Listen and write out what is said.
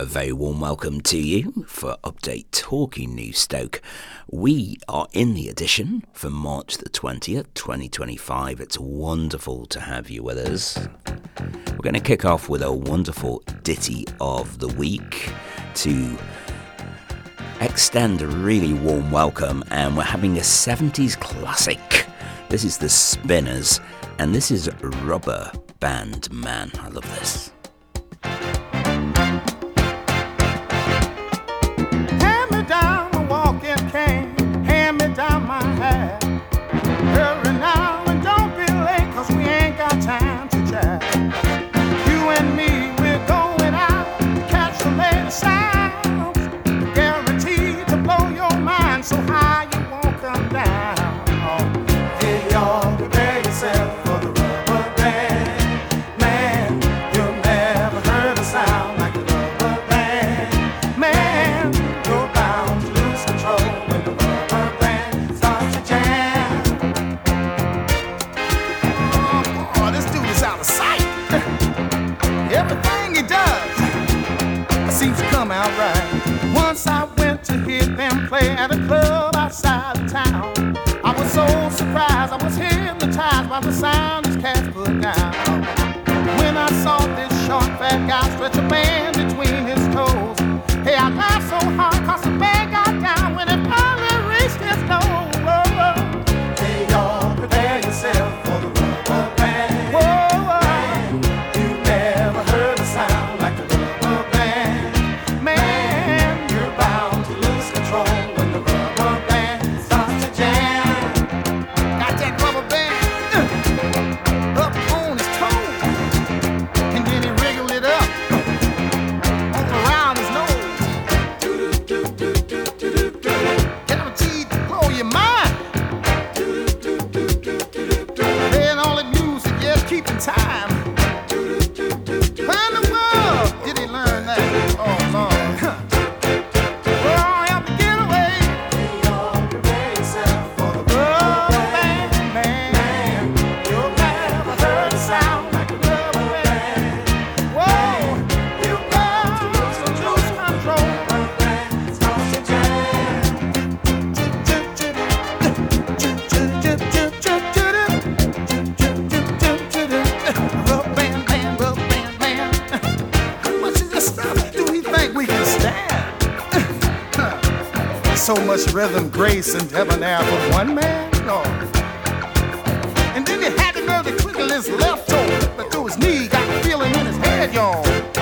A very warm welcome to you for Update Talking News Stoke. We are in the edition for March the 20th, 2025. It's wonderful to have you with us. We're going to kick off with a wonderful ditty of the week to extend a really warm welcome, and we're having a 70s classic. This is the Spinners, and this is Rubber Band Man. I love this. Hand me down a walking cane, hand me down my hat. Hurry now and don't be late, 'cause we ain't got time to chat. You and me, we're going out to catch the latest sounds, guaranteed to blow your mind so high you won't come down. Hey y'all, prepare yourself for the rubber band man. You've never heard a sound like the rubber band man. You're bound to lose control when the rubber band starts to jam. Oh, this dude is out of sight. Everything he does seems to come out right. Once I went to hear them play at a club outside of town. I was so surprised, I was hypnotized by the sound these cats put down. When I saw this short fat guy stretch a band between his toes, hey, I laughed so hard 'cause the band got down when it finally reached his nose. Hey y'all, prepare yourself for the rubber band. Whoa, you never heard a sound like the rubber band man. You're bound to lose control when the rubber band starts to jam. Got that rubber band up on his toes, and then he wriggled it up all around his nose. Guaranteed to blow your mind. Playing all that music, yes, keeping time. Where in the world did he learn that? Oh, Lord. Well, help me get away. Prepare yourself for the rubber band man. You've never heard a sound like a rubber band. Whoa, you got to lose control. Starts to jam. Rubber band man, rubber band man. How much of this stuff do we think we can stand? So much rhythm, grace, and debonair for one man? No. And then he had the nerve to twiddle his left toe, but through his knee, got the feeling in his head, y'all.